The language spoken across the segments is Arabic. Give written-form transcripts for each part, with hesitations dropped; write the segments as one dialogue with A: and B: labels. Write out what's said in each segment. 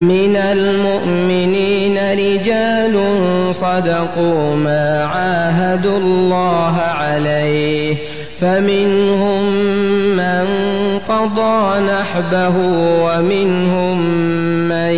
A: من المؤمنين رجال صدقوا ما عاهدوا الله عليه فمنهم من قضى نحبه ومنهم من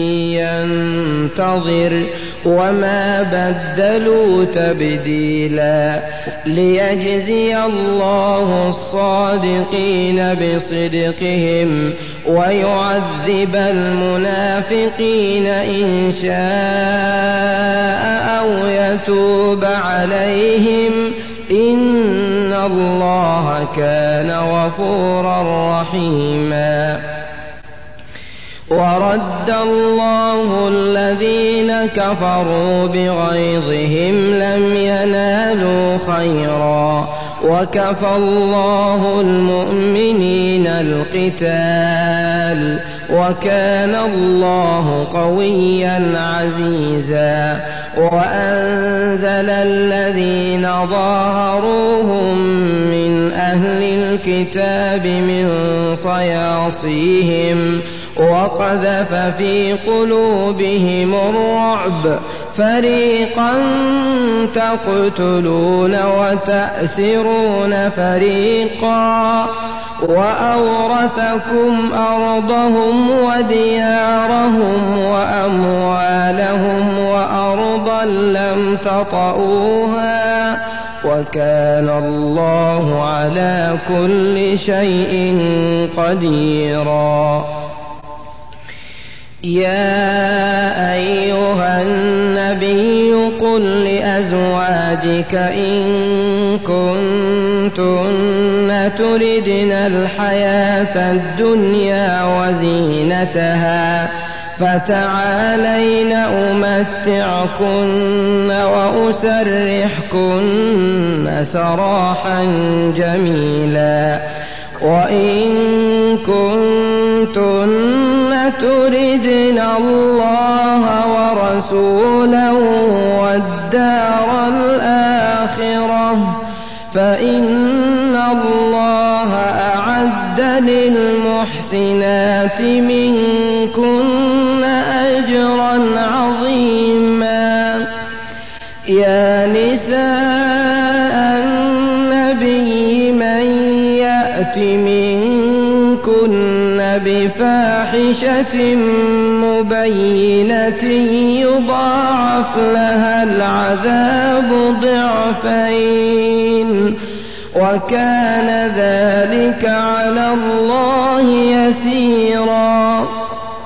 A: ينتظر وما بدلوا تبديلا ليجزي الله الصادقين بصدقهم ويعذب المنافقين إن شاء أو يتوب عليهم إن الله كان غفورا رحيما. ورد الله الذين كفروا بغيظهم لم ينالوا خيرا وكفى الله المؤمنين القتال وكان الله قويا عزيزا. وأنزل الذين ظاهروهم من أهل الكتاب من صياصيهم وقذف في قلوبهم الرعب فريقا تقتلون وتأسرون فريقا وأورثكم أرضهم وديارهم وأموالهم وأرضا لم تطئوها وكان الله على كل شيء قديرا. يا أيها النبي قل لأزواجك إن كنتن تردن الحياة الدنيا وزينتها فتعالين أمتعكن وأسرحكن سراحا جميلا. وإن كنتن تردن الله ورسوله والدار الآخرة فإن الله أعد للمحسنات منكن أجرا عظيما. يا نساء النبي من يأت منكن بفاحشة مبينة يضاعف لها العذاب ضعفين وكان ذلك على الله يسيرا.